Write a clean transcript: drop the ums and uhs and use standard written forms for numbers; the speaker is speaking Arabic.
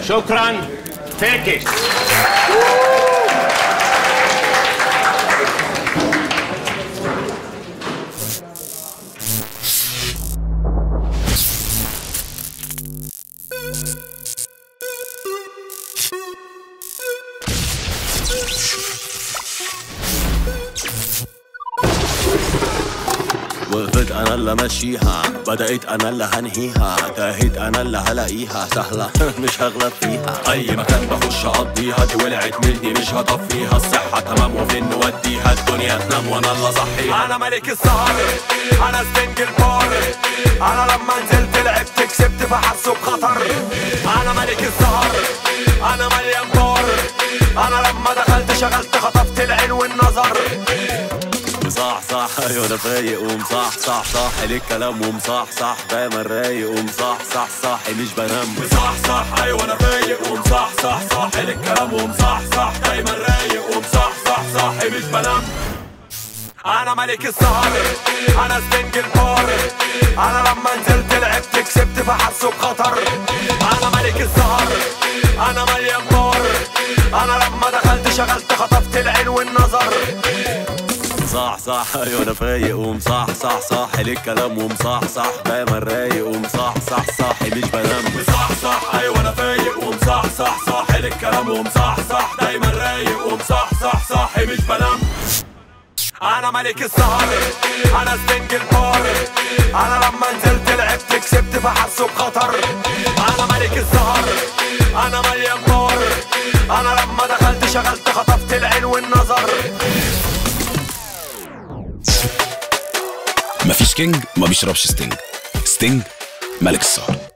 شكرا. فاكس. وقفت انا اللي ماشيها، بدأت انا اللي هنهيها، تاهت انا اللي هلاقيها، سهلة مش هغلب فيها، اي مكان بخش اقضيها، دي ولعت مني مش هطفيها، الصحة تمام وفين نوديها، الدنيا تنام وانا اللي اصحيها. انا ملك السهر، انا ستنج البار، انا لما نزلت لعبت كسبت فحسوا بخطر. انا ملك السهر، انا مليان بار، انا لما دخلت شغلت خطفت العين والنظر. صح صح ايوه انا فايق ومصح صح صح للكلام ومصح صح دايما رايق ومصح صح صح مش بنام. صح صح ايوه انا فايق ومصح صح صح للكلام ومصح صح دايما رايق ومصح صح صح مش بنام. انا ملك السهر، انا ستنج البار، انا لما نزلت لعبت كسبت فحسوا بخطر. انا ملك السهر، انا مليان بار، انا لما دخلت شغلت خطفت العين والنظر. صح صح ايوه انا فايق ومصح صح صح للكلام ومصح صح دايما رايق ومصح صح صح مش بنام. صح صح ايوه انا فايق ومصح صح صح للكلام ومصح صح دايما رايق ومصح صح صح مش بنام. انا ملك السهر، انا ستنج البار، انا لما نزلت لعبت كسبت فحسوا بخطر. انا ملك السهر، انا مليان بار، انا لما دخلت شغلت خطفت العين والنظر. مفيش كينج ما بيشربش ستينج. ستينج ملك السهر.